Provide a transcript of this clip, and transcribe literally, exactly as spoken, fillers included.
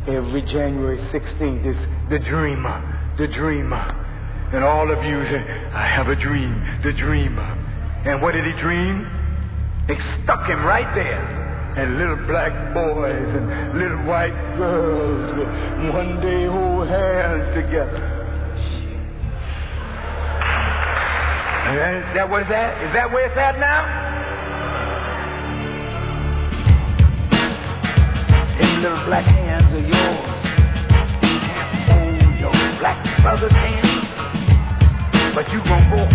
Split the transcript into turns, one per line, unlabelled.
Every January sixteenth is the dreamer, the dreamer. And all of you say, I have a dream, the dreamer. And what did he dream? They stuck him right there. And little black boys and little white girls will one day hold hands together. Is that what it's at? Is that where it's at now? Them little black hands are yours. You can't hold your black brother's hand, but you gonna go